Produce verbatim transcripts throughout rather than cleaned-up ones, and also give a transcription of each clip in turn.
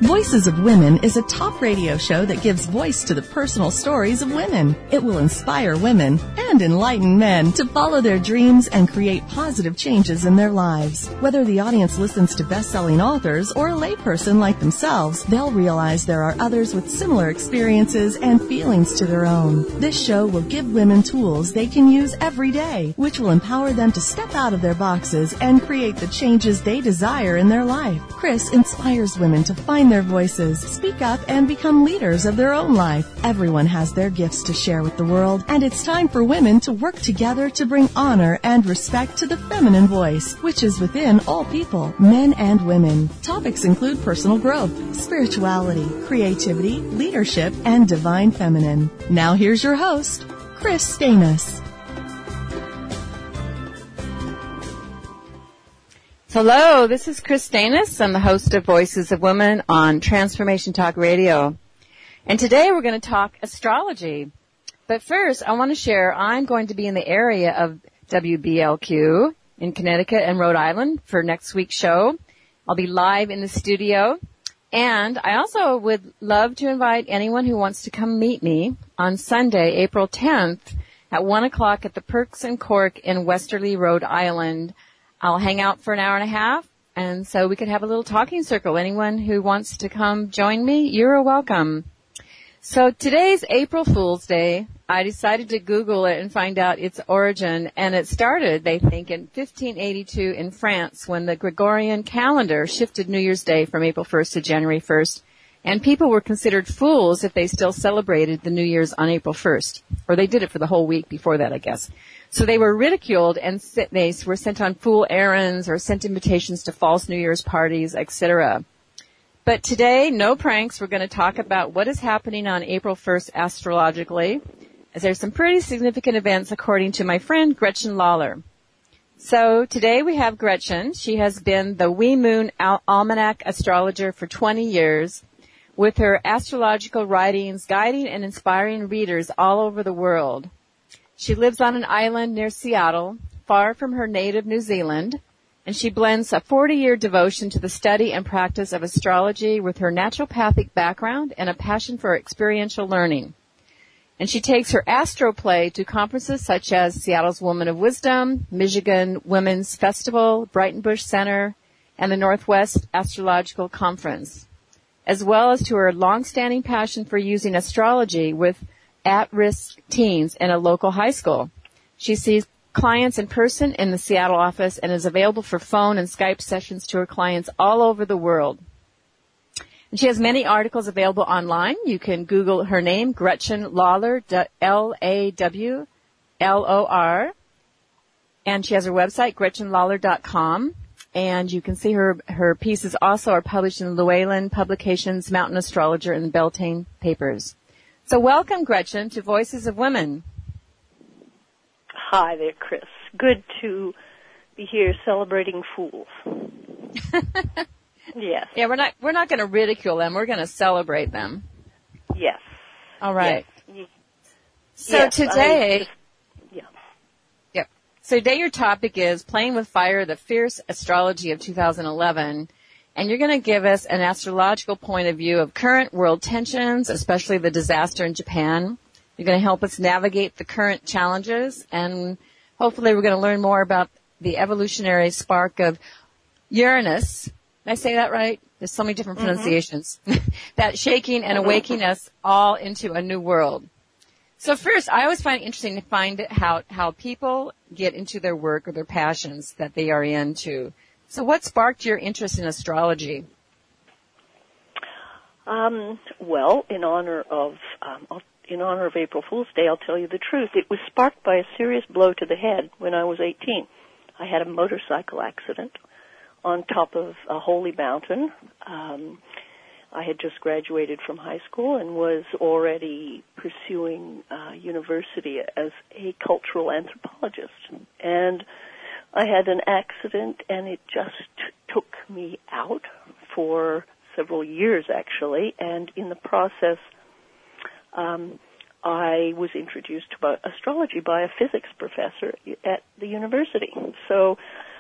Voices of Women is a talk radio show that gives voice to the personal stories of women. It will inspire women and enlighten men to follow their dreams and create positive changes in their lives. Whether the audience listens to best-selling authors or a layperson like themselves, they'll realize there are others with similar experiences and feelings to their own. This show will give women tools they can use every day, which will empower them to step out of their boxes and create the changes they desire in their life. Chris inspires women to find their voices, speak up, and become leaders of their own life. Everyone has their gifts to share with the world, and it's time for women to work together to bring honor and respect to the feminine voice, which is within all people, men and women. Topics include personal growth, spirituality, creativity, leadership, and divine feminine. Now here's your host, Chris Stanis. Hello, this is Chris Stanis. I'm the host of Voices of Women on Transformation Talk Radio. And today we're going to talk astrology. But first, I want to share I'm going to be in the area of W B L Q in Connecticut and Rhode Island for next week's show. I'll be live in the studio. And I also would love to invite anyone who wants to come meet me on Sunday, April tenth at one o'clock at the Perks and Cork in Westerly, Rhode Island. I'll hang out for an hour and a half, and so we could have a little talking circle. Anyone who wants to come join me, you're welcome. So today's April Fool's Day. I decided to Google it and find out its origin, and it started, they think, in fifteen eighty-two in France when the Gregorian calendar shifted New Year's Day from April first to January first, and people were considered fools if they still celebrated the New Year's on April first, or they did it for the whole week before that, I guess. So they were ridiculed, and they were sent on fool errands or sent invitations to false New Year's parties, et cetera. But today, no pranks. We're going to talk about what is happening on April first astrologically, as there's some pretty significant events according to my friend Gretchen Lawler. So today we have Gretchen. She has been the Wee Moon Al- Almanac astrologer for twenty years, with her astrological writings guiding and inspiring readers all over the world. She lives on an island near Seattle, far from her native New Zealand, and she blends a forty-year devotion to the study and practice of astrology with her naturopathic background and a passion for experiential learning. And she takes her astroplay to conferences such as Seattle's Woman of Wisdom, Michigan Women's Festival, Brighton Bush Center, and the Northwest Astrological Conference, as well as to her long-standing passion for using astrology with at-risk teens in a local high school. She sees clients in person in the Seattle office and is available for phone and Skype sessions to her clients all over the world. And she has many articles available online. You can Google her name, Gretchen Lawler, L A W L O R. And she has her website, gretchen lawler dot com. And you can see her, her pieces also are published in Llewellyn Publications, Mountain Astrologer, and the Beltane Papers. So welcome, Gretchen, to Voices of Women. Hi there, Chris. Good to be here celebrating fools. Yes. Yeah, we're not we're not going to ridicule them. We're going to celebrate them. Yes. All right. Yes. So yes, today, just, yeah. Yep. So today your topic is Playing with Fire: The Fierce Astrology of two thousand eleven. And you're going to give us an astrological point of view of current world tensions, especially the disaster in Japan. You're going to help us navigate the current challenges, and hopefully we're going to learn more about the evolutionary spark of Uranus. Did I say that right? There's so many different pronunciations. Mm-hmm. That shaking and awakening us all into a new world. So first, I always find it interesting to find how, how people get into their work or their passions that they are into. So what sparked your interest in astrology? Um, well, in honor of um, in honor of April Fool's Day, I'll tell you the truth. It was sparked by a serious blow to the head when I was eighteen. I had a motorcycle accident on top of a holy mountain. Um, I had just graduated from high school and was already pursuing uh, university as a cultural anthropologist. And I had an accident, and it just took me out for several years, actually. And in the process, um, I was introduced to astrology by a physics professor at the university. So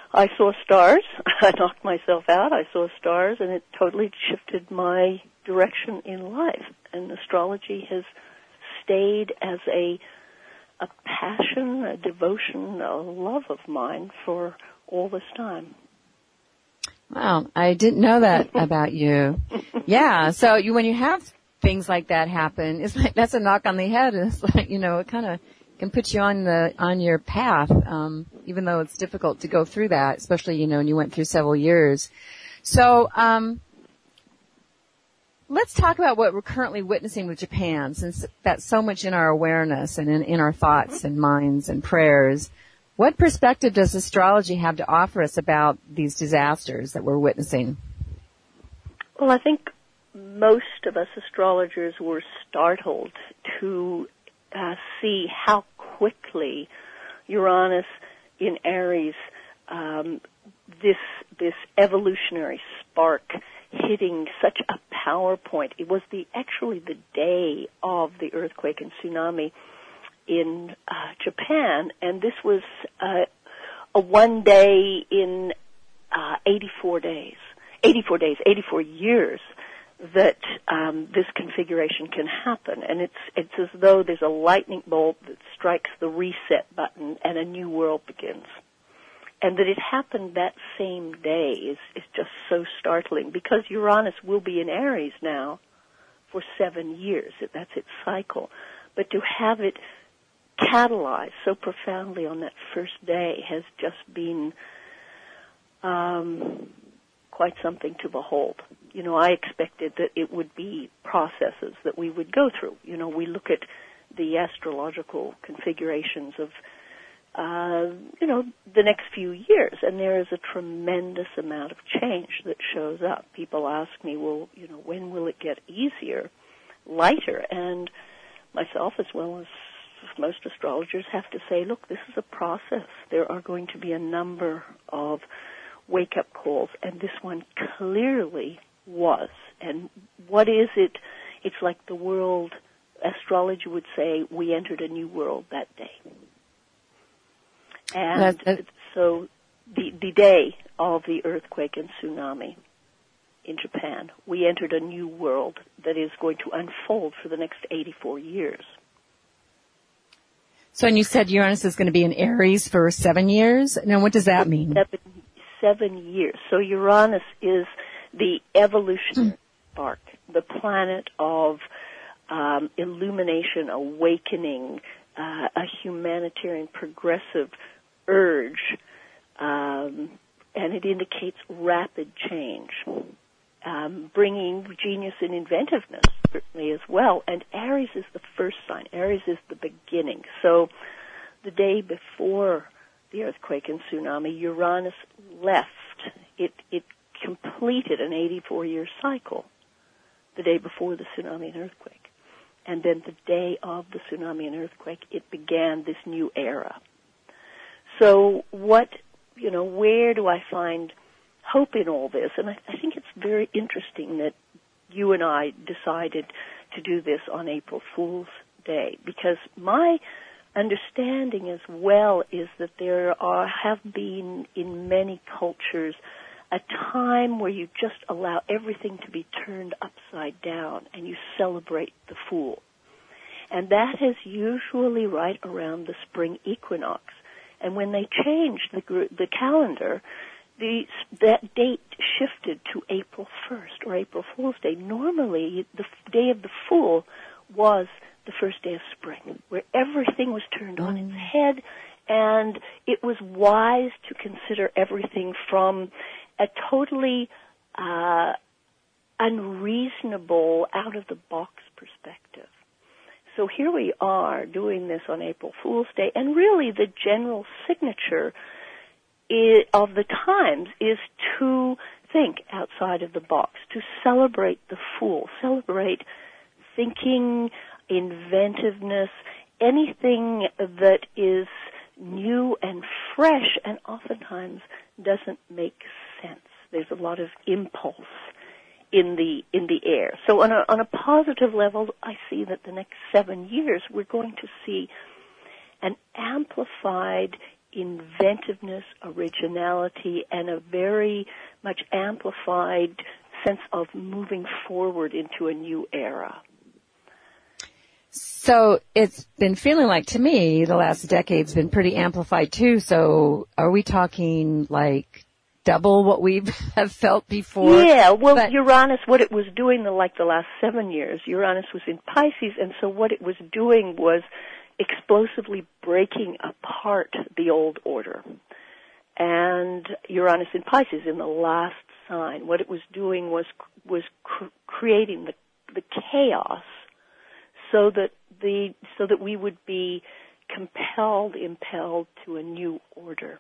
I saw stars. I knocked myself out. I saw stars, and it totally shifted my direction in life. And astrology has stayed as a a passion, a devotion, a love of mine for all this time. Wow, I didn't know that about you. Yeah, so you, when you have things like that happen, it's like that's a knock on the head. It's like, you know, it kind of can put you on the on your path, um, even though it's difficult to go through that, especially, you know, when you went through several years. So, um, let's talk about what we're currently witnessing with Japan, since that's so much in our awareness and in, in our thoughts and minds and prayers. What perspective does astrology have to offer us about these disasters that we're witnessing? Well, I think most of us astrologers were startled to uh, see how quickly Uranus in Aries, um, this this evolutionary spark hitting such a power point. It was the actually the day of the earthquake and tsunami in uh, Japan, and this was uh, a one day in uh, eighty-four days, eighty-four days, eighty-four years that um, this configuration can happen. And it's it's as though there's a lightning bolt that strikes the reset button and a new world begins. And that it happened that same day is, is just so startling, because Uranus will be in Aries now for seven years. That's its cycle. But to have it catalyze so profoundly on that first day has just been um, quite something to behold. You know, I expected that it would be processes that we would go through. You know, we look at the astrological configurations of, uh, you know, the next few years, and there is a tremendous amount of change that shows up. People ask me, well, you know, when will it get easier, lighter? And myself, as well as most astrologers, have to say, look, this is a process. There are going to be a number of wake-up calls, and this one clearly was. And what is it? It's like the world, astrology would say, we entered a new world that day. And that's, that's, so the, the day of the earthquake and tsunami in Japan, we entered a new world that is going to unfold for the next eighty-four years. So, and you said Uranus is going to be in Aries for seven years? Now, what does that mean? Seven, seven years. So Uranus is the evolutionary spark, the planet of um, illumination, awakening, uh, a humanitarian progressive urge, um, and it indicates rapid change, um, bringing genius and inventiveness certainly as well. And Aries is the first sign. Aries is the beginning. So the day before the earthquake and tsunami, Uranus left. It it completed an eighty-four year cycle the day before the tsunami and earthquake. And then the day of the tsunami and earthquake, it began this new era. So what, you know, where do I find hope in all this? And I, I think it's very interesting that you and I decided to do this on April Fool's Day, because my understanding as well is that there are have been in many cultures a time where you just allow everything to be turned upside down and you celebrate the fool. And that is usually right around the spring equinox. And when they changed the, the calendar, the, that date shifted to April first or April Fool's Day. Normally, the day of the Fool was the first day of spring, where everything was turned on its head, and it was wise to consider everything from a totally uh, unreasonable, out-of-the-box perspective. So here we are doing this on April Fool's Day, and really the general signature is, of the times is to think outside of the box, to celebrate the fool, celebrate thinking, inventiveness, anything that is new and fresh and oftentimes doesn't make sense. There's a lot of impulse in the in the air. So on a on a positive level, I see that the next seven years we're going to see an amplified inventiveness, originality, and a very much amplified sense of moving forward into a new era. So it's been feeling like, to me, the last decade's been pretty amplified too. So are we talking like double what we have felt before? Yeah, well, but Uranus, what it was doing the, like the last seven years, Uranus was in Pisces, and so what it was doing was explosively breaking apart the old order. And Uranus in Pisces, in the last sign, what it was doing was was cr- creating the the chaos, so that the so that we would be compelled, impelled to a new order.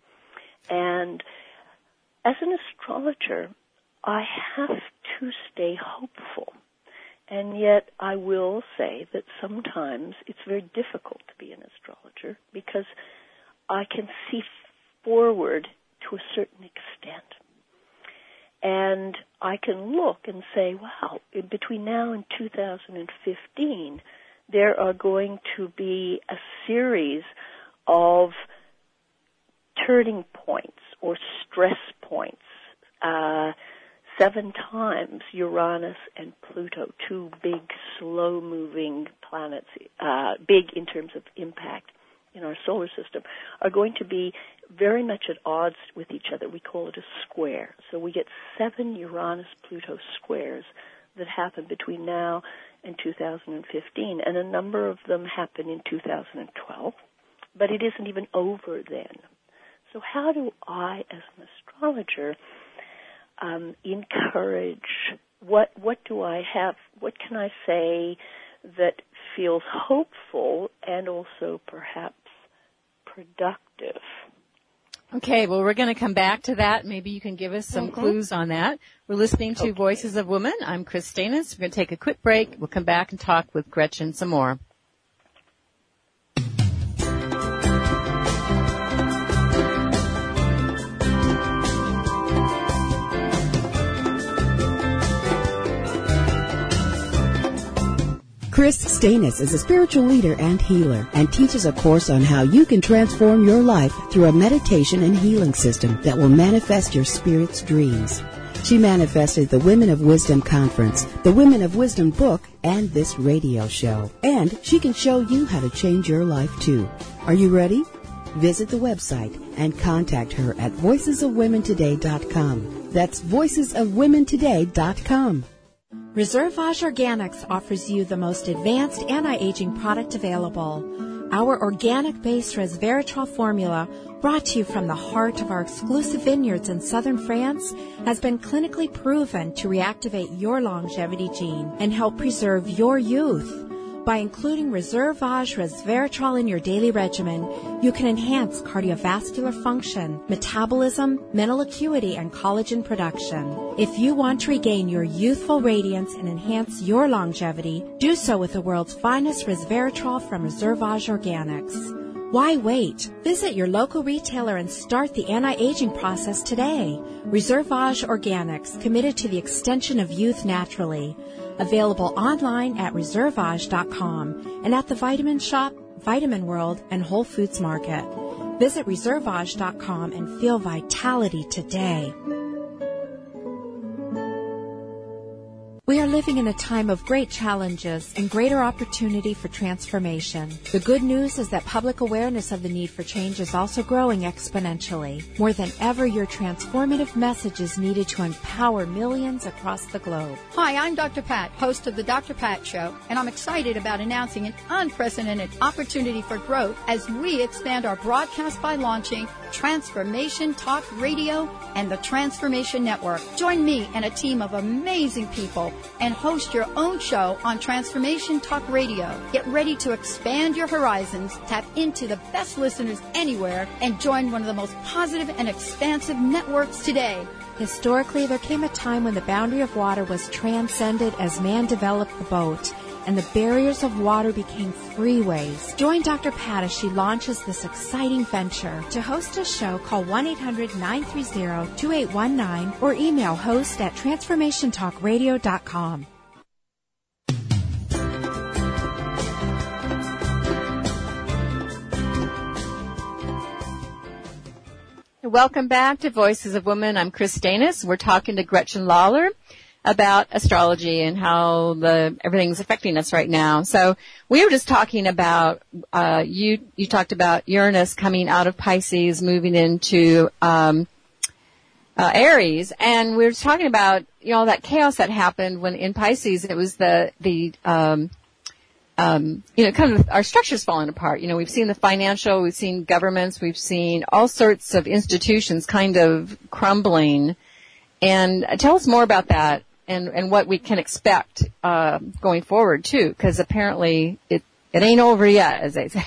And as an astrologer, I have to stay hopeful. And yet I will say that sometimes it's very difficult to be an astrologer because I can see forward to a certain extent. And I can look and say, wow, in between now and two thousand fifteen, there are going to be a series of turning points or stress points. Uh, seven times Uranus and Pluto, two big, slow-moving planets, uh, big in terms of impact in our solar system, are going to be very much at odds with each other. We call it a square. So we get seven Uranus-Pluto squares that happen between now and two thousand fifteen, and a number of them happen in two thousand twelve, but it isn't even over then. So how do I, as an astrologer, um, encourage, what what do I have, what can I say that feels hopeful and also perhaps productive? Okay, well, we're going to come back to that. Maybe you can give us some mm-hmm. clues on that. We're listening to okay. Voices of Women. I'm Chris Stanis. We're going to take a quick break. We'll come back and talk with Gretchen some more. Chris Stanis is a spiritual leader and healer and teaches a course on how you can transform your life through a meditation and healing system that will manifest your spirit's dreams. She manifested the Women of Wisdom Conference, the Women of Wisdom book, and this radio show. And she can show you how to change your life too. Are you ready? Visit the website and contact her at voices of women today dot com. That's voices of women today dot com. Reservage Organics offers you the most advanced anti-aging product available. Our organic-based resveratrol formula, brought to you from the heart of our exclusive vineyards in southern France, has been clinically proven to reactivate your longevity gene and help preserve your youth. By including Reservage resveratrol in your daily regimen, you can enhance cardiovascular function, metabolism, mental acuity, and collagen production. If you want to regain your youthful radiance and enhance your longevity, do so with the world's finest resveratrol from Reservage Organics. Why wait? Visit your local retailer and start the anti-aging process today. Reservage Organics, committed to the extension of youth naturally. Available online at reservage dot com and at the Vitamin Shop, Vitamin World, and Whole Foods Market. Visit reservage dot com and feel vitality today. We are living in a time of great challenges and greater opportunity for transformation. The good news is that public awareness of the need for change is also growing exponentially. More than ever, your transformative message is needed to empower millions across the globe. Hi, I'm Doctor Pat, host of the Doctor Pat Show, and I'm excited about announcing an unprecedented opportunity for growth as we expand our broadcast by launching Transformation Talk Radio and the Transformation Network. Join me and a team of amazing people and host your own show on Transformation Talk Radio. Get ready to expand your horizons, tap into the best listeners anywhere, and join one of the most positive and expansive networks today. Historically, there came a time when the boundary of water was transcended as man developed the boat, and the barriers of water became freeways. Join Doctor Pat as she launches this exciting venture. To host a show, call one eight hundred nine three zero two eight one nine or email host at transformation talk radio dot com. Welcome back to Voices of Women. I'm Chris Danis. We're talking to Gretchen Lawler about astrology and how the everything's affecting us right now. So we were just talking about uh you you talked about Uranus coming out of Pisces, moving into um uh Aries, and we were talking about, you know, that chaos that happened when in Pisces it was the the um Um, you know, kind of our structure's falling apart. You know, we've seen the financial, we've seen governments, we've seen all sorts of institutions kind of crumbling. And uh, tell us more about that and, and what we can expect uh, going forward, too, because apparently it, it ain't over yet, as they say.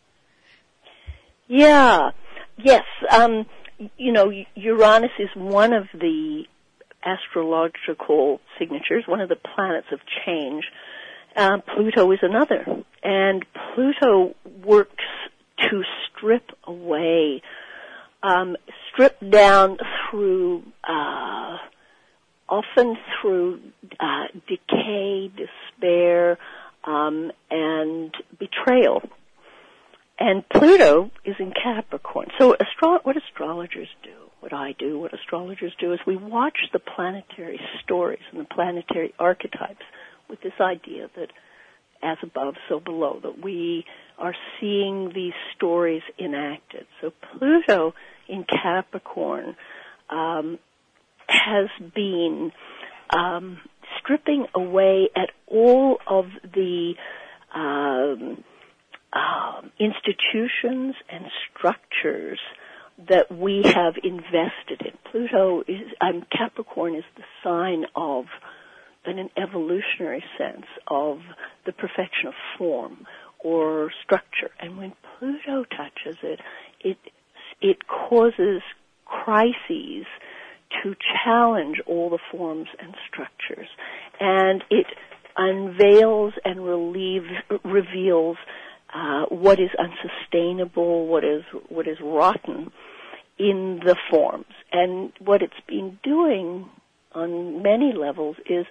Yeah, yes. Um, you know, Uranus is one of the astrological signatures, one of the planets of change. Uh, Pluto is another, and Pluto works to strip away, um, strip down through, uh, often through uh, decay, despair, um, and betrayal. And Pluto is in Capricorn. So astro- what astrologers do, what I do, what astrologers do is we watch the planetary stories and the planetary archetypes with this idea that as above, so below, that we are seeing these stories enacted. So Pluto in Capricorn um, has been um, stripping away at all of the um, uh, institutions and structures that we have invested in. Pluto is, um, Capricorn is the sign of, in an evolutionary sense, of the perfection of form or structure. And when Pluto touches it, it it causes crises to challenge all the forms and structures. And it unveils and relieves, reveals uh, what is unsustainable, what is what is rotten in the forms. And what it's been doing on many levels is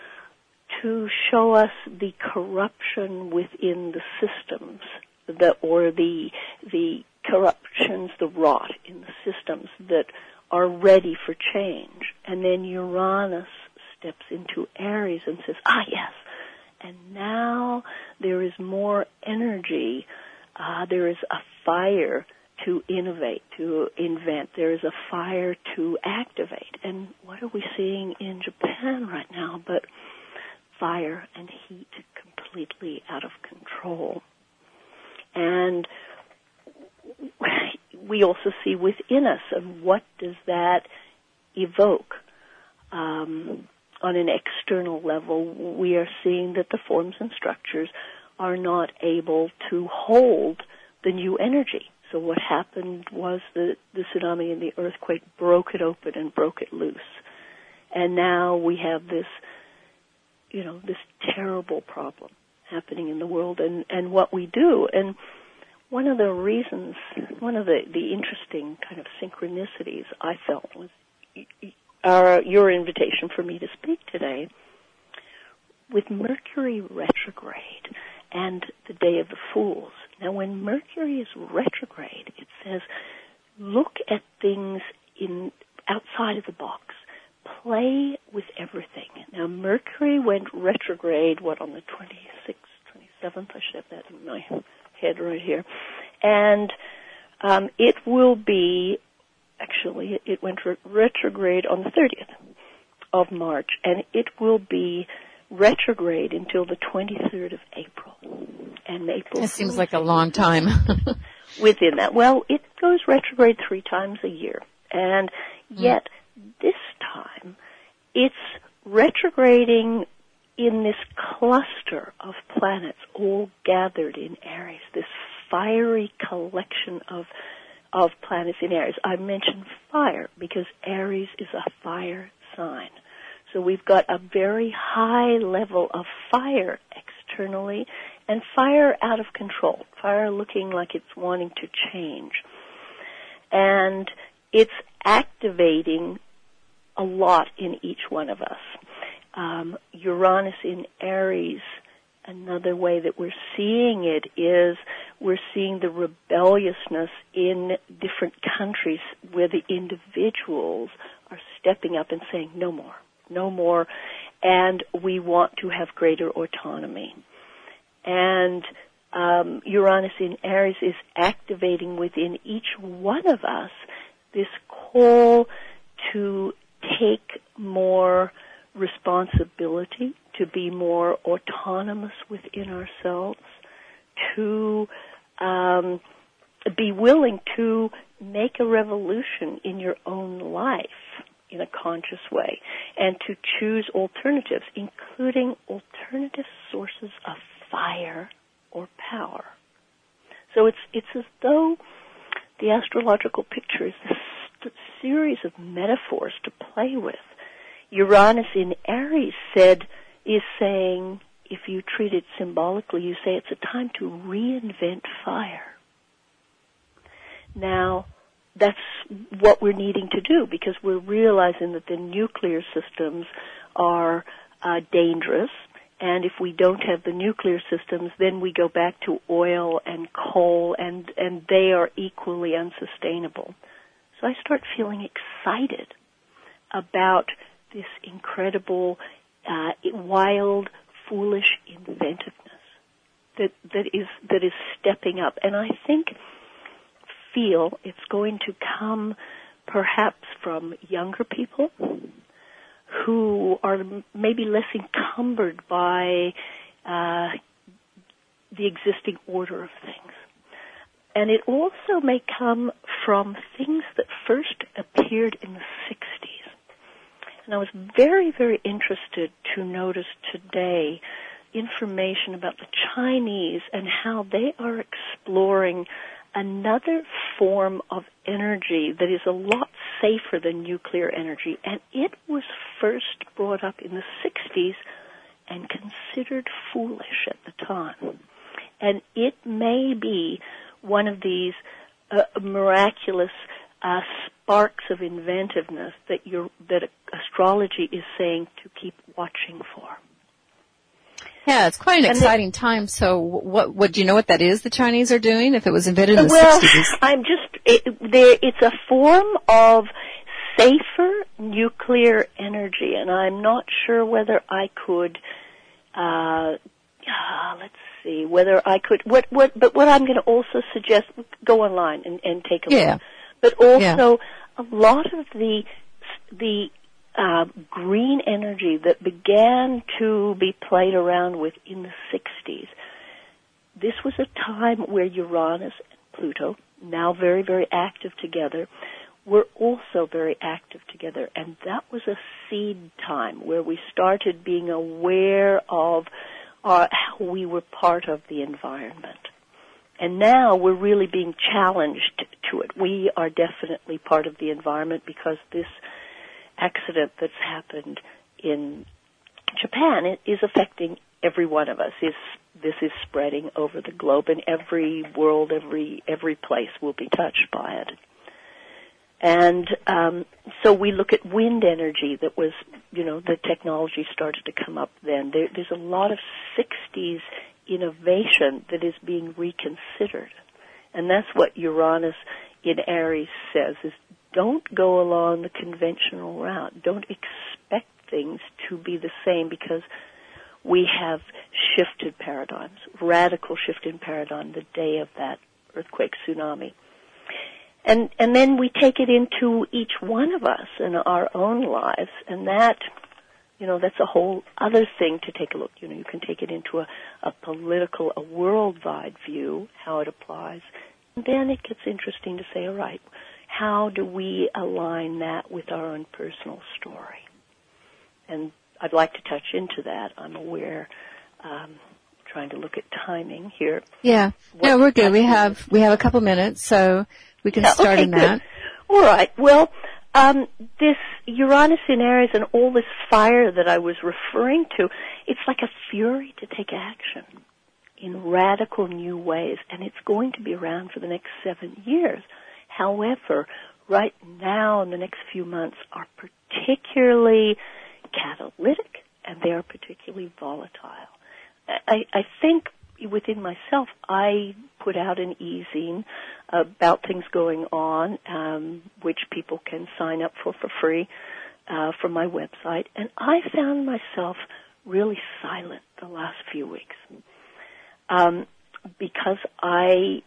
to show us the corruption within the systems, the, or the the corruptions, the rot in the systems that are ready for change. And then Uranus steps into Aries and says, ah, yes, and now there is more energy, uh, there is a fire to innovate, to invent. There is a fire to activate. And what are we seeing in Japan right now but fire and heat completely out of control? And we also see within us, and what does that evoke? Um, on an external level, we are seeing that the forms and structures are not able to hold the new energy. So what happened was the, the tsunami and the earthquake broke it open and broke it loose. And now we have this, you know, this terrible problem happening in the world, and, and what we do. And one of the reasons, one of the, the interesting kind of synchronicities I felt was our, your invitation for me to speak today with Mercury retrograde and the Day of the Fools. Now, when Mercury is retrograde, it says, look at things in outside of the box. Play with everything. Now, Mercury went retrograde, what, on the twenty-sixth, twenty-seventh? I should have that in my head right here. And um, it will be, actually, it went re- retrograde on the thirtieth of March, and it will be retrograde until the twenty-third of April. And April. It seems like a long time. Within that. Well, it goes retrograde three times a year. And yet, mm. this time, it's retrograding in this cluster of planets all gathered in Aries, this fiery collection of of planets in Aries. I mentioned fire because Aries is a fire sign. So we've got a very high level of fire externally and fire out of control, fire looking like it's wanting to change. And it's activating a lot in each one of us. Um, Uranus in Aries, another way that we're seeing it is we're seeing the rebelliousness in different countries where the individuals are stepping up and saying, no more, no more, and we want to have greater autonomy. And um, Uranus in Aries is activating within each one of us this call to take more responsibility, to be more autonomous within ourselves, to um, be willing to make a revolution in your own life in a conscious way, and to choose alternatives, including alternative sources of fire or power. So it's it's as though the astrological picture is this st- series of metaphors to play with. Uranus in Aries said is saying, if you treat it symbolically, you say it's a time to reinvent fire. Now, that's what we're needing to do, because we're realizing that the nuclear systems are uh, dangerous, and if we don't have the nuclear systems, then we go back to oil and coal, and, and they are equally unsustainable. So I start feeling excited about this incredible, uh, wild, foolish inventiveness that that is that is stepping up, and I think feel it's going to come perhaps from younger people who are maybe less encumbered by uh, the existing order of things. And it also may come from things that first appeared in the sixties. And I was very, very interested to notice today information about the Chinese and how they are exploring another form of energy that is a lot safer than nuclear energy. And it was first brought up in the sixties and considered foolish at the time. And it may be one of these uh, miraculous uh, sparks of inventiveness that you're, that astrology is saying to keep watching for. Yeah, it's quite an and exciting the, time. So what, what, do you know what that is the Chinese are doing if it was invented in the well, sixties? I'm just, it, there, it's a form of safer nuclear energy, and I'm not sure whether I could, uh, uh let's see, whether I could, what, what, but what I'm going to also suggest, go online and, and take a yeah. look. But also, yeah. a lot of the, the, Uh, green energy that began to be played around with in the sixties. This was a time where Uranus and Pluto, now very, very active together, were also very active together. And that was a seed time where we started being aware of uh, how we were part of the environment. And now we're really being challenged to it. We are definitely part of the environment because this accident that's happened in Japan is affecting every one of us. Is this is spreading over the globe, and every world, every every place will be touched by it. And um, so we look at wind energy. That was, you know, the technology started to come up then. There, there's a lot of sixties innovation that is being reconsidered, and that's what Uranus in Aries says: is don't go along the conventional route. Don't expect things to be the same, because we have shifted paradigms, radical shift in paradigm the day of that earthquake tsunami. And and then we take it into each one of us in our own lives, and that, you know, that's a whole other thing to take a look. You know, you can take it into a, a political, a worldwide view, how it applies. And then it gets interesting to say, all right, how do we align that with our own personal story? And I'd like to touch into that. I'm aware, um, trying to look at timing here. Yeah. What no, we're good. We have we have a couple minutes, so we can yeah, start okay, in that. Good. All right. Well, um, this Uranus in Aries and all this fire that I was referring to, it's like a fury to take action in radical new ways, and it's going to be around for the next seven years. However, right now in the next few months are particularly catalytic, and they are particularly volatile. I, I think within myself, I put out an e-zine about things going on, um, which people can sign up for for free uh, from my website. And I found myself really silent the last few weeks um, because I,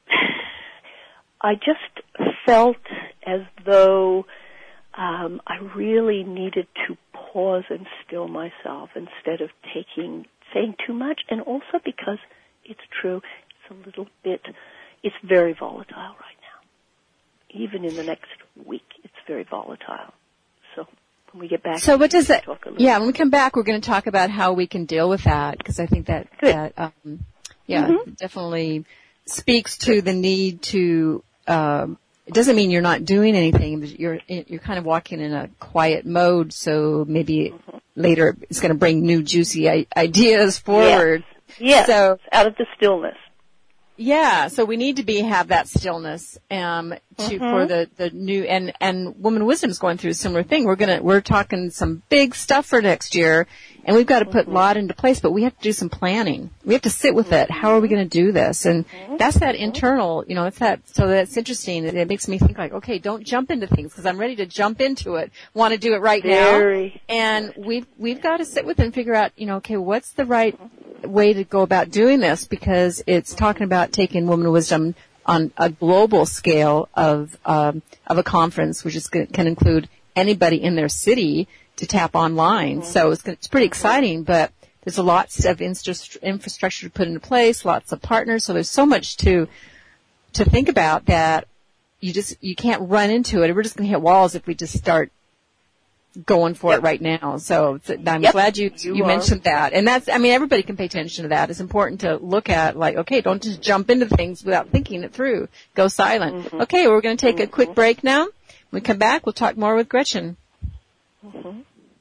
I just felt as though um, I really needed to pause and still myself instead of taking saying too much, and also because it's true, it's a little bit, it's very volatile right now. Even in the next week, it's very volatile. So when we get back, so what does that? Yeah, when we bit. come back, we're going to talk about how we can deal with that, because I think that Good. that um, yeah mm-hmm. definitely speaks to the need to. Um, it doesn't mean you're not doing anything, but you're you're kind of walking in a quiet mode. So maybe mm-hmm. later it's going to bring new juicy I- ideas forward. Yes. yes. So out of the stillness. Yeah, so we need to be have that stillness um to mm-hmm. for the the new and and Woman Wisdom's going through a similar thing. We're going to we're talking some big stuff for next year, and we've got to put mm-hmm. a lot into place, but we have to do some planning. We have to sit with it. How are we going to do this? And mm-hmm. that's that internal, you know, it's that so that's interesting. It, it makes me think like, okay, don't jump into things because I'm ready to jump into it. Want to do it right Very. now. And we've we've got to sit with it and figure out, you know, okay, what's the right way to go about doing this, because it's talking about taking Woman Wisdom on a global scale of um, of a conference, which is can include anybody in their city to tap online. Mm-hmm. So it's, it's pretty exciting, but there's a lots of instru- infrastructure to put into place, lots of partners. So there's so much to to think about that you just you can't run into it. We're just going to hit walls if we just start going for yep. it right now. So I'm yep. glad you you, you mentioned that. And that's, I mean, everybody can pay attention to that. It's important to look at like, okay, don't just jump into things without thinking it through. Go silent. Mm-hmm. Okay, well, we're going to take mm-hmm. a quick break now. When we come back, we'll talk more with Gretchen. Mm-hmm.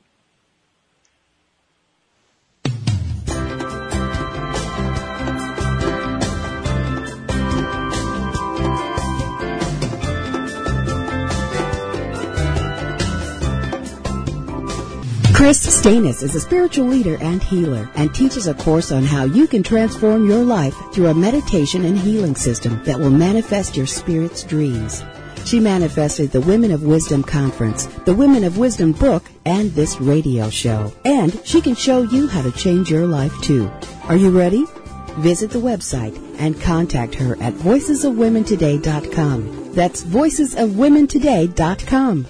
Chris Stanis is a spiritual leader and healer and teaches a course on how you can transform your life through a meditation and healing system that will manifest your spirit's dreams. She manifested the Women of Wisdom Conference, the Women of Wisdom book, and this radio show. And she can show you how to change your life too. Are you ready? Visit the website and contact her at voices of women today dot com. That's voices of women today dot com.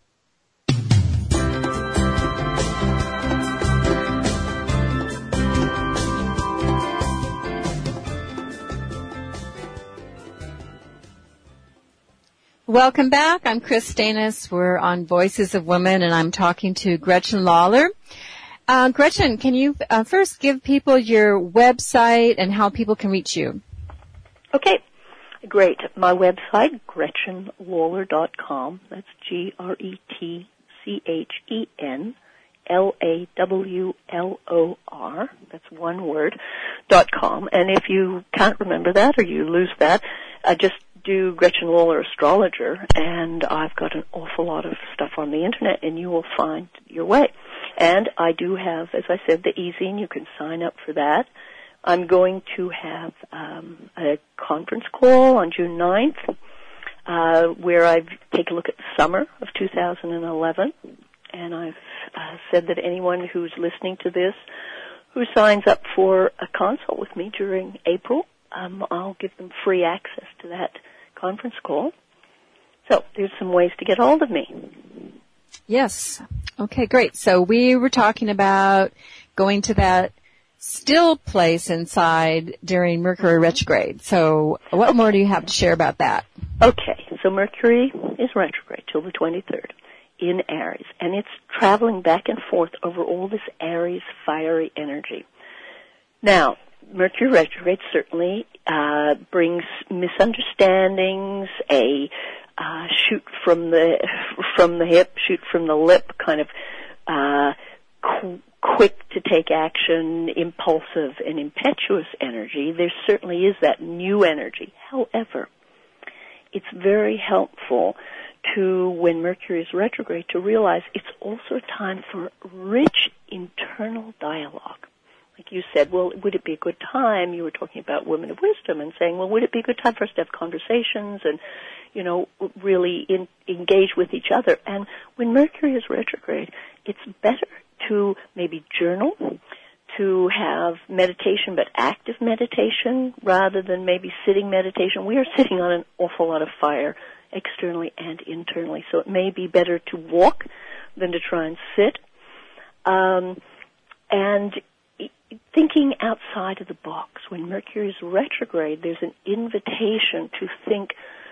Welcome back. I'm Chris Stanis. We're on Voices of Women, and I'm talking to Gretchen Lawler. Uh, Gretchen, can you uh, first give people your website and how people can reach you? Okay, great. My website, gretchen lawler dot com. That's G R E T C H E N L A W L O R. That's one word, dot com. And if you can't remember that or you lose that, uh, just do Gretchen Lawler Astrologer, and I've got an awful lot of stuff on the internet, and you will find your way. And I do have, as I said, the e-zine. You can sign up for that. I'm going to have um, a conference call on June ninth, uh, where I take a look at the summer of two thousand eleven, and I've uh, said that anyone who's listening to this who signs up for a consult with me during April, um, I'll give them free access to that conference call. So there's some ways to get hold of me. Yes. Okay, great. So we were talking about going to that still place inside during Mercury retrograde. So what okay. more do you have to share about that? Okay. So Mercury is retrograde till the twenty-third in Aries, and it's traveling back and forth over all this Aries fiery energy. Now, Mercury retrograde certainly uh, brings misunderstandings, a uh, shoot from the from the hip, shoot from the lip, kind of uh, qu- quick to take action, impulsive and impetuous energy. There certainly is that new energy. However, it's very helpful to, when Mercury is retrograde, to realize it's also a time for rich internal dialogue. Like like you said, well, would it be a good time? You were talking about women of wisdom and saying, well, would it be a good time for us to have conversations and, you know, really in, engage with each other? And when Mercury is retrograde, it's better to maybe journal, to have meditation, but active meditation rather than maybe sitting meditation. We are sitting on an awful lot of fire externally and internally, so it may be better to walk than to try and sit. Um, and thinking outside of the box. When Mercury is retrograde, there's an invitation to think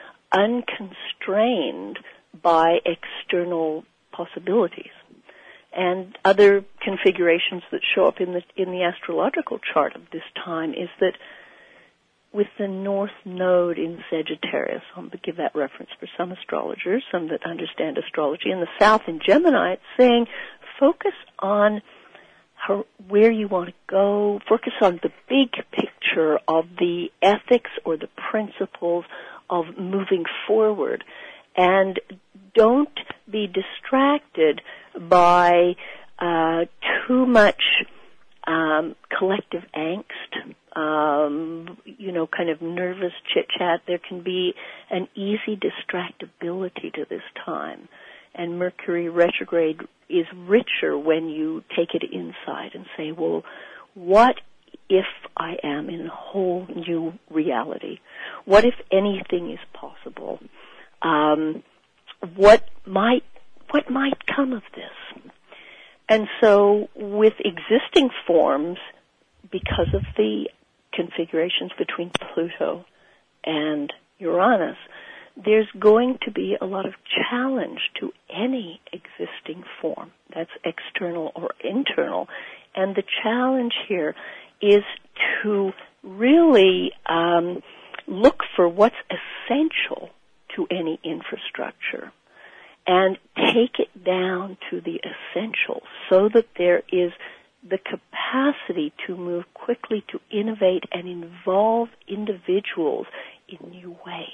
unconstrained by external possibilities. And other configurations that show up in the in the astrological chart of this time is that with the North Node in Sagittarius, I'll give that reference for some astrologers, some that understand astrology, in the South in Gemini, it's saying focus on how, where you want to go, focus on the big picture of the ethics or the principles of moving forward, and don't be distracted by uh, too much um, collective angst, um, you know, kind of nervous chit-chat. There can be an easy distractibility to this time. And Mercury retrograde is richer when you take it inside and say, well, what if I am in a whole new reality? What if anything is possible? Um, what might what might come of this? And so with existing forms, because of the configurations between Pluto and Uranus, there's going to be a lot of challenge to any existing form that's external or internal. And the challenge here is to really um, look for what's essential to any infrastructure and take it down to the essentials so that there is the capacity to move quickly, to innovate and involve individuals in new ways.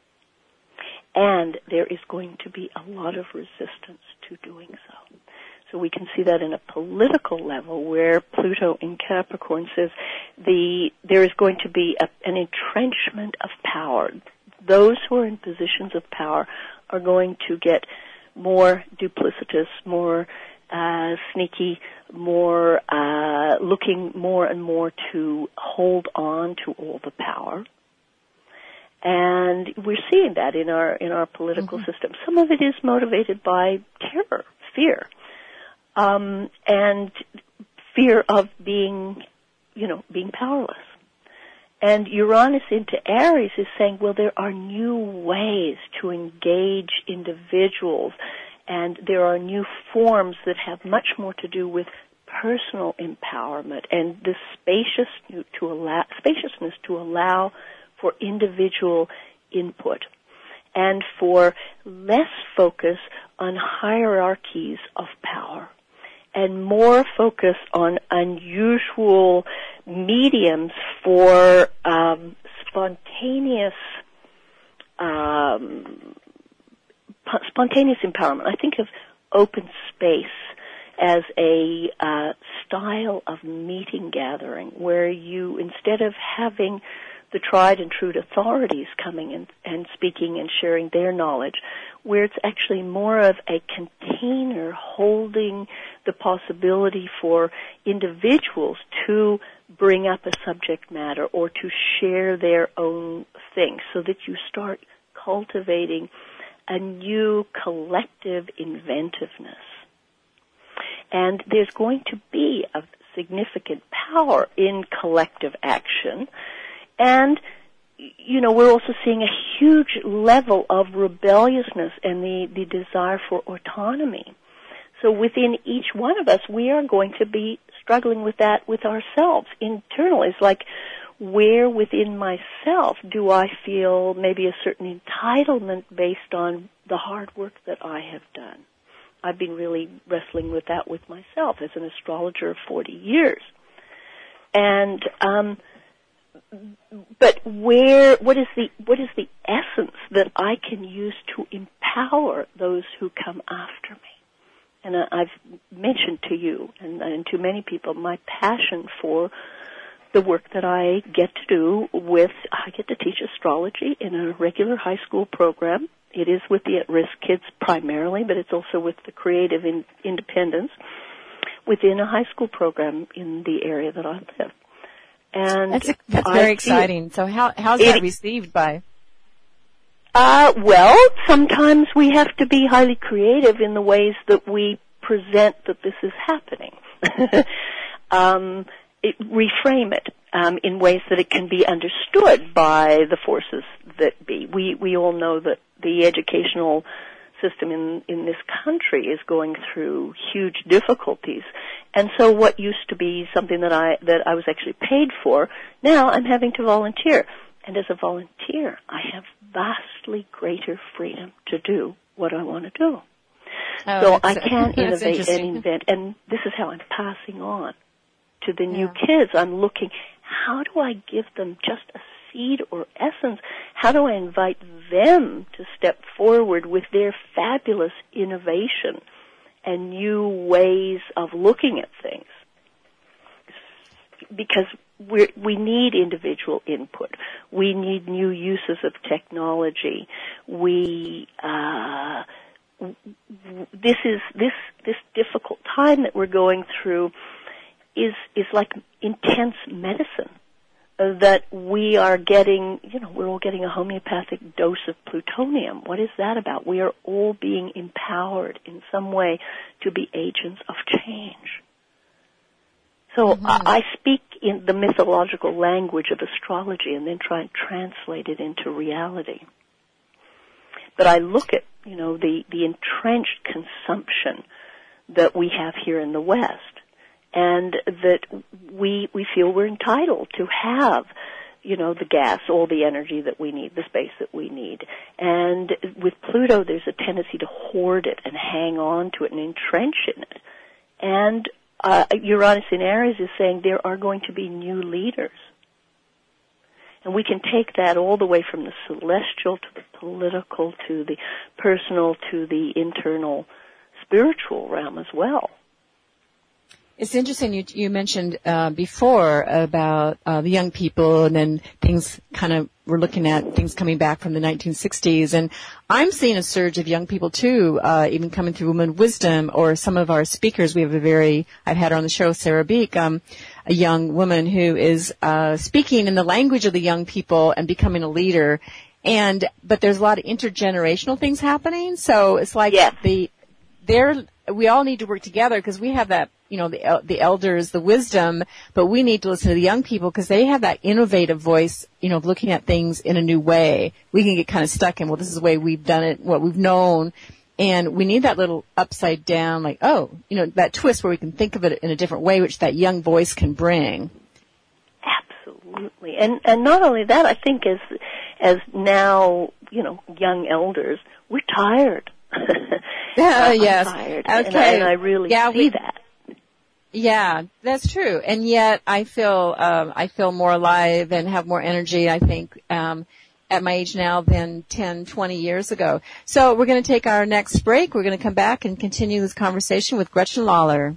And there is going to be a lot of resistance to doing so. So we can see that in a political level where Pluto in Capricorn says the there is going to be a, an entrenchment of power. Those who are in positions of power are going to get more duplicitous, more uh, sneaky, more uh, looking more and more to hold on to all the power. And we're seeing that in our in our political mm-hmm. system. Some of it is motivated by terror, fear, um, and fear of being, you know, being powerless. And Uranus into Aries is saying, well, there are new ways to engage individuals, and there are new forms that have much more to do with personal empowerment and the spacious to allow, spaciousness to allow for individual input and for less focus on hierarchies of power and more focus on unusual mediums for um, spontaneous um, spontaneous empowerment. I think of open space as a uh, style of meeting gathering where you, instead of having the tried and true authorities coming in and speaking and sharing their knowledge, where it's actually more of a container holding the possibility for individuals to bring up a subject matter or to share their own things, so that you start cultivating a new collective inventiveness. And there's going to be a significant power in collective action. And, you know, we're also seeing a huge level of rebelliousness and the, the desire for autonomy. So within each one of us, we are going to be struggling with that with ourselves internally. It's like, where within myself do I feel maybe a certain entitlement based on the hard work that I have done? I've been really wrestling with that with myself as an astrologer of forty years. And, um, but where, what is the, what is the essence that I can use to empower those who come after me? And I, I've mentioned to you and, and to many people my passion for the work that I get to do with, I get to teach astrology in a regular high school program. It is with the at-risk kids primarily, but it's also with the creative in, independents within a high school program in the area that I live. And that's, a, that's very exciting. So how how's that received by? Uh, well, sometimes we have to be highly creative in the ways that we present that this is happening. um, it, reframe it um, in ways that it can be understood by the forces that be. We we all know that the educational system in in this country is going through huge difficulties, and so what used to be something that I that I was actually paid for, now I'm having to volunteer. And as a volunteer, I have vastly greater freedom to do what I want to do. Oh, so I can innovate and invent, and this is how I'm passing on to the new yeah. kids. I'm looking, how do I give them just a seed or essence? How do I invite them to step forward with their fabulous innovation and new ways of looking at things? Because we we need individual input. We need new uses of technology. We uh, this is this this difficult time that we're going through is is like intense medicine uh, that we are getting. You know, we're all getting a homeopathic dose of plutonium. What is that about? We are all being empowered in some way to be agents of change. So mm-hmm. I speak in the mythological language of astrology and then try and translate it into reality. But I look at, you know, the, the entrenched consumption that we have here in the West, and that we we feel we're entitled to have, you know, the gas, all the energy that we need, the space that we need. And with Pluto, there's a tendency to hoard it and hang on to it and entrench in it. And Uh, Uranus in Aries is saying there are going to be new leaders. And we can take that all the way from the celestial to the political to the personal to the internal spiritual realm as well. It's interesting you, you mentioned uh, before about uh, the young people, and then things kind of, we're looking at things coming back from the nineteen sixties, and I'm seeing a surge of young people too, uh, even coming through Women of Wisdom, or some of our speakers. We have a very, I've had her on the show, Sarah Beek, um, a young woman who is uh, speaking in the language of the young people and becoming a leader. And but there's a lot of intergenerational things happening, so it's like yeah. the they're we all need to work together because we have that, you know, the the elders, the wisdom, but we need to listen to the young people because they have that innovative voice, you know, of looking at things in a new way. We can get kind of stuck in, well, this is the way we've done it, what we've known, and we need that little upside down, like, oh, you know, that twist where we can think of it in a different way, which that young voice can bring. Absolutely. And and not only that, I think as as now, you know, young elders, we're tired. uh, yes. Tired. Okay. And I, and I really yeah, see we, that. Yeah, that's true. And yet I feel, um, I feel more alive and have more energy, I think, um, at my age now than ten, twenty years ago. So we're going to take our next break. We're going to come back and continue this conversation with Gretchen Lawler.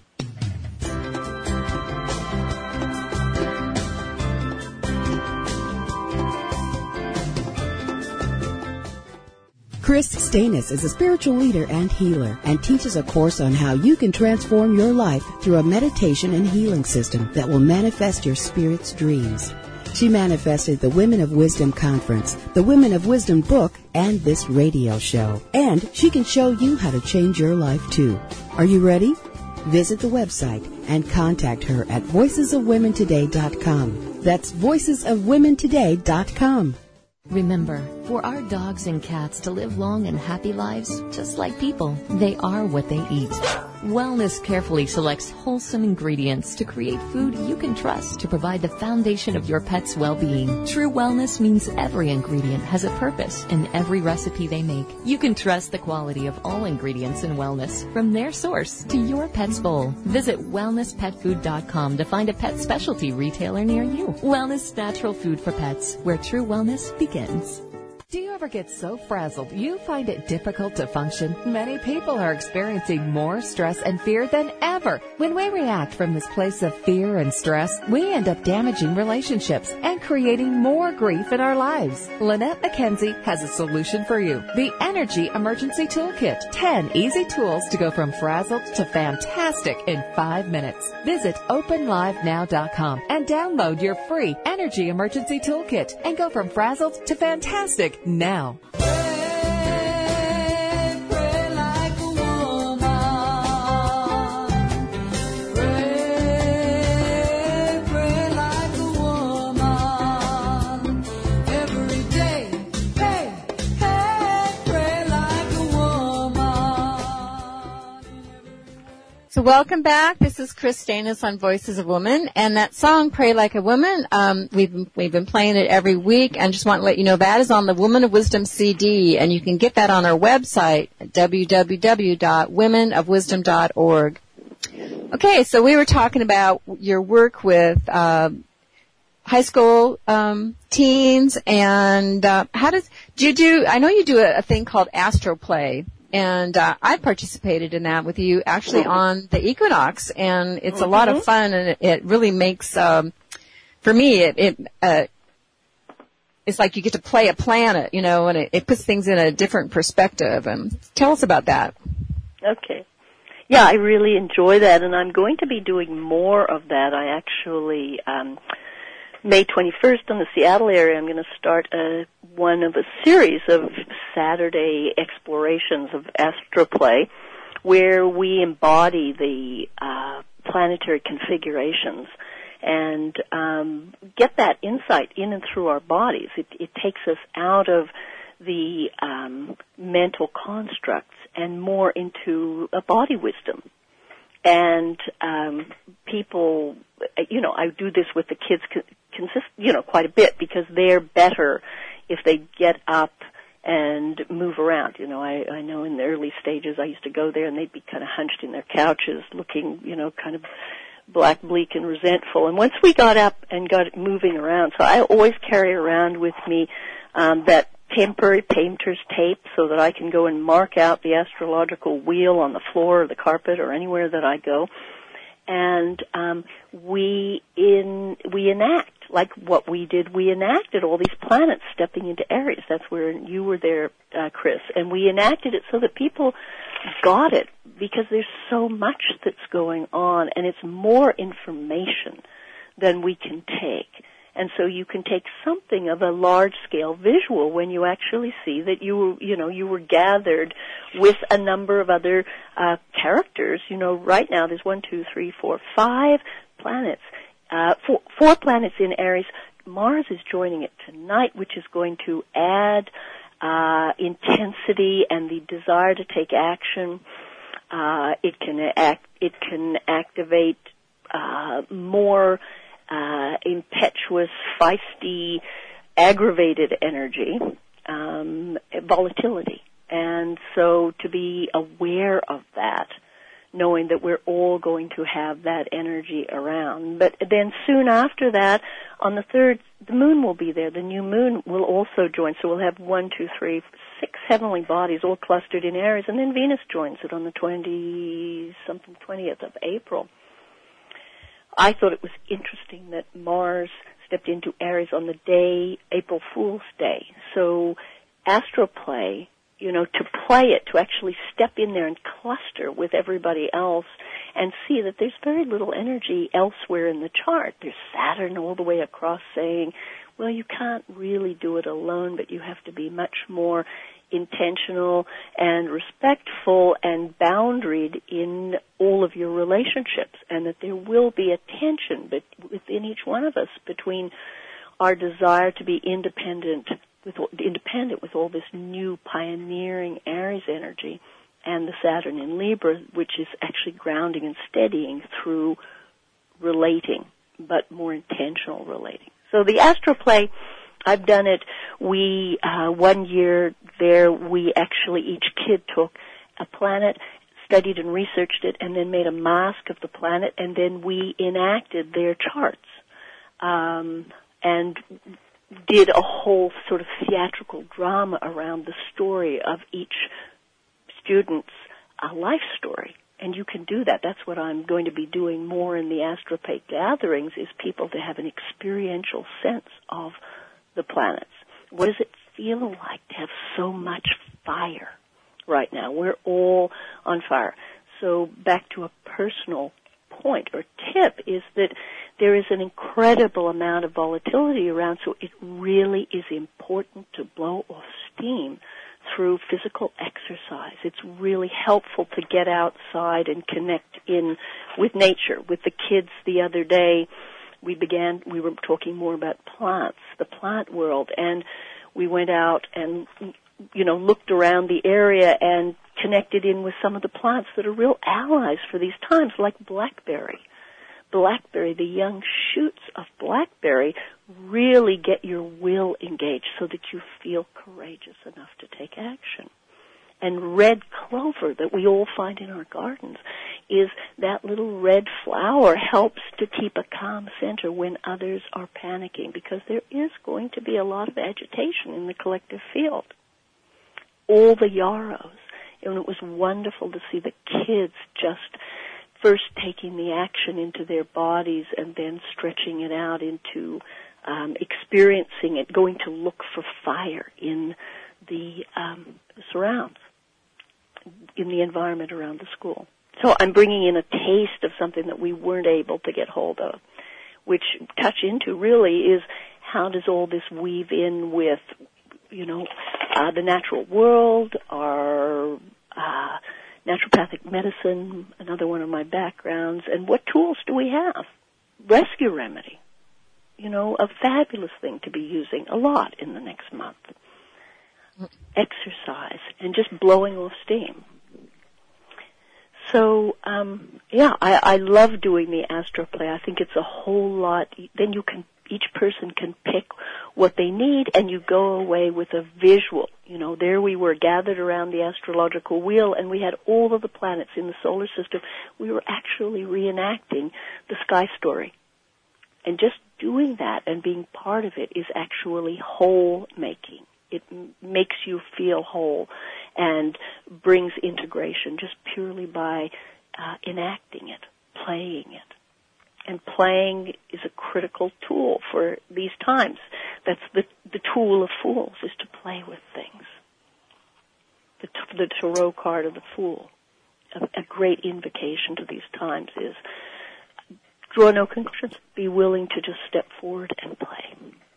Chris Stanis is a spiritual leader and healer and teaches a course on how you can transform your life through a meditation and healing system that will manifest your spirit's dreams. She manifested the Women of Wisdom Conference, the Women of Wisdom book, and this radio show. And she can show you how to change your life too. Are you ready? Visit the website and contact her at voices of women today dot com. That's voices of women today dot com. Remember, for our dogs and cats to live long and happy lives, just like people, they are what they eat. Wellness carefully selects wholesome ingredients to create food you can trust to provide the foundation of your pet's well-being. True Wellness means every ingredient has a purpose in every recipe they make. You can trust the quality of all ingredients in Wellness, from their source to your pet's bowl. Visit wellness pet food dot com to find a pet specialty retailer near you. Wellness Natural Food for Pets, where true wellness begins. Do you ever ever get so frazzled you find it difficult to function? Many people are experiencing more stress and fear than ever. When we react from this place of fear and stress, we end up damaging relationships and creating more grief in our lives. Lynette McKenzie has a solution for you. The Energy Emergency Toolkit. ten easy tools to go from frazzled to fantastic in five minutes. Visit open live now dot com and download your free Energy Emergency Toolkit and go from frazzled to fantastic now. So welcome back. This is Chris Stanis on Voices of Women, and that song "Pray Like a Woman." Um, we've we've been playing it every week, and just want to let you know that is on the Woman of Wisdom C D, and you can get that on our website at w w w dot women of wisdom dot org. Okay, so we were talking about your work with uh, high school um, teens, and uh, how does do you do? I know you do a, a thing called Astro Play. And uh, I participated in that with you actually on the equinox, and it's mm-hmm. a lot of fun, and it, it really makes, um, for me, it, it uh, it's like you get to play a planet, you know, and it, it puts things in a different perspective. And tell us about that. Okay. Yeah, I really enjoy that, and I'm going to be doing more of that. I actually, um, May twenty-first in the Seattle area, I'm going to start a, one of a series of Saturday explorations of astroplay where we embody the uh, planetary configurations and um, get that insight in and through our bodies. It, it takes us out of the um, mental constructs and more into a body wisdom. And um, people, you know, I do this with the kids consist, you know, quite a bit because they're better if they get up and move around. You know, I, I know in the early stages I used to go there and they'd be kind of hunched in their couches looking, you know, kind of black, bleak, and resentful. And once we got up and got moving around, so I always carry around with me um, that temporary painter's tape so that I can go and mark out the astrological wheel on the floor or the carpet or anywhere that I go. And um, we in we enact, like what we did, we enacted all these planets stepping into Aries. That's where you were there, uh, Chris. And we enacted it so that people got it because there's so much that's going on, and it's more information than we can take. And so you can take something of a large-scale visual when you actually see that you were, you know, you were gathered with a number of other uh, characters. You know, right now there's one, two, three, four, five planets, uh, four, four planets in Aries. Mars is joining it tonight, which is going to add uh, intensity and the desire to take action. Uh, it can act, it can activate uh, more. Uh, impetuous, feisty, aggravated energy, um, volatility. And so to be aware of that, knowing that we're all going to have that energy around. But then soon after that, on the third, the moon will be there. The new moon will also join. So we'll have one, two, three, six heavenly bodies all clustered in Aries. And then Venus joins it on the twenty, something, twentieth of April. I thought it was interesting that Mars stepped into Aries on the day, April Fool's Day. So astroplay, you know, to play it, to actually step in there and cluster with everybody else and see that there's very little energy elsewhere in the chart. There's Saturn all the way across saying, well, you can't really do it alone, but you have to be much more intentional and respectful and boundaried in all of your relationships, and that there will be a tension but within each one of us between our desire to be independent with independent with all this new pioneering Aries energy and the Saturn in Libra, which is actually grounding and steadying through relating, but more intentional relating. So the astroplay, I've done it. We, uh, one year there, we actually, each kid took a planet, studied and researched it, and then made a mask of the planet, and then we enacted their charts. Um, and did a whole sort of theatrical drama around the story of each student's uh, life story. And you can do that. That's what I'm going to be doing more in the Astropate gatherings, is people to have an experiential sense of the planets. What does it feel like to have so much fire right now? We're all on fire. So back to a personal point or tip is that there is an incredible amount of volatility around, so it really is important to blow off steam through physical exercise. It's really helpful to get outside and connect in with nature. With the kids the other day, we began, we were talking more about plants, the plant world, and we went out and, you know, looked around the area and connected in with some of the plants that are real allies for these times, like blackberry. Blackberry, the young shoots of blackberry really get your will engaged so that you feel courageous enough to take action. And red clover that we all find in our gardens is that little red flower helps to keep a calm center when others are panicking, because there is going to be a lot of agitation in the collective field. All the yarrows. And it was wonderful to see the kids just first taking the action into their bodies and then stretching it out into um, experiencing it, going to look for fire in the um, surrounds, in the environment around the school. So I'm bringing in a taste of something that we weren't able to get hold of, which touch into really is how does all this weave in with, you know, uh, the natural world, our uh, naturopathic medicine, another one of my backgrounds, and what tools do we have? Rescue remedy, you know, a fabulous thing to be using a lot in the next month. Exercise and just blowing off steam. So, um, yeah, I, I love doing the astroplay. I think it's a whole lot. Then you can, each person can pick what they need, and you go away with a visual. You know, there we were gathered around the astrological wheel, and we had all of the planets in the solar system. We were actually reenacting the sky story. And just doing that and being part of it is actually whole-making. It m- makes you feel whole and brings integration just purely by uh, enacting it, playing it. And playing is a critical tool for these times. That's the the tool of fools, is to play with things. The, t- the tarot card of the fool, a, a great invocation to these times is draw no conclusions, be willing to just step forward and play.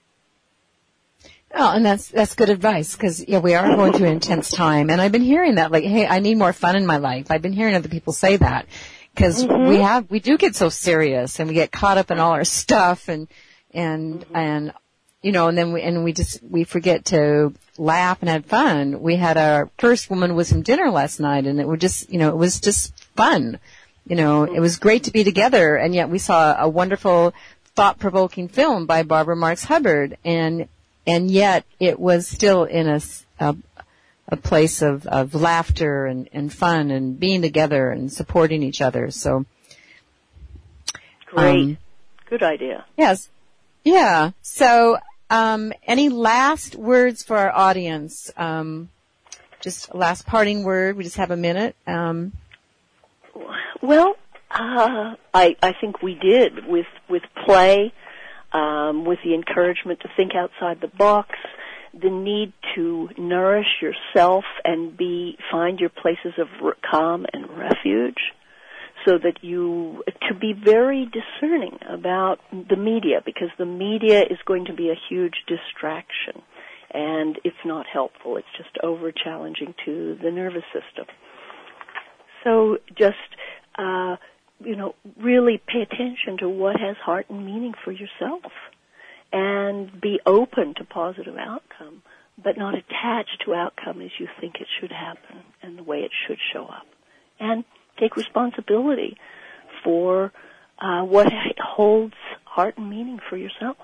Oh, and that's that's good advice, because yeah, we are going through an intense time, and I've been hearing that, like, hey, I need more fun in my life. I've been hearing other people say that, because mm-hmm. we have we do get so serious, and we get caught up in all our stuff, and and mm-hmm. and you know, and then we and we just we forget to laugh and have fun. We had our first woman wisdom dinner last night, and it was just you know it was just fun. You know, it was great to be together, and yet we saw a wonderful, thought-provoking film by Barbara Marx Hubbard, and. And yet it was still in a, a, a place of, of laughter and, and fun and being together and supporting each other. So great. Um, Good idea. Yes. Yeah. So um, any last words for our audience? Um, just a last parting word. We just have a minute. Um, well, uh, I, I think we did with, with play. Um, with the encouragement to think outside the box, the need to nourish yourself and be find your places of calm and refuge, so that you to be very discerning about the media, because the media is going to be a huge distraction, and it's not helpful. It's just over challenging to the nervous system. So just. Uh, you know, really pay attention to what has heart and meaning for yourself, and be open to positive outcome, but not attached to outcome as you think it should happen and the way it should show up. And take responsibility for uh, what holds heart and meaning for yourself.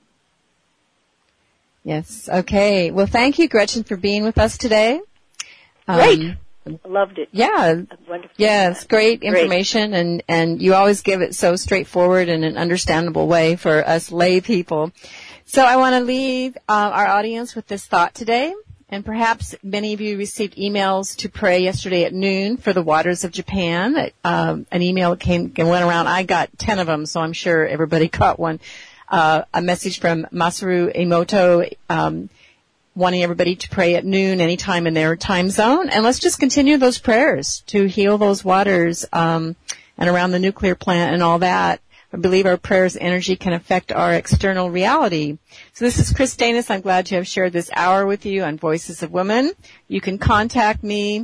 Yes. Okay. Well, thank you, Gretchen, for being with us today. Great. Um, Loved it. Yeah. Wonderful. Yeah, it's great information, great. and and you always give it so straightforward and an understandable way for us lay people. So I want to leave uh, our audience with this thought today. And perhaps many of you received emails to pray yesterday at noon for the waters of Japan. Um, an email came and went around. I got ten of them, so I'm sure everybody got one. Uh, a message from Masaru Emoto, um, wanting everybody to pray at noon anytime in their time zone. And let's just continue those prayers to heal those waters, um, and around the nuclear plant and all that. I believe our prayers' energy can affect our external reality. So this is Chris Danis. I'm glad to have shared this hour with you on Voices of Women. You can contact me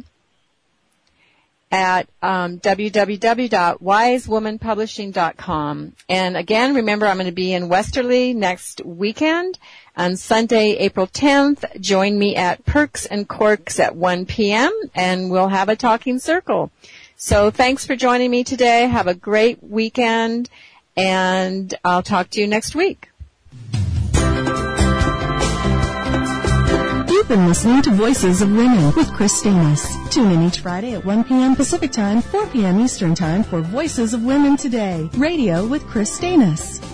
at um, w w w dot wise woman publishing dot com. And again, remember, I'm going to be in Westerly next weekend on Sunday, April tenth. Join me at Perks and Corks at one p.m. and we'll have a talking circle. So thanks for joining me today. Have a great weekend. And I'll talk to you next week. You've been listening to Voices of Women with Chris Stanis. Tune in each Friday at one p.m. Pacific Time, four p.m. Eastern Time for Voices of Women Today, radio with Chris Stanis.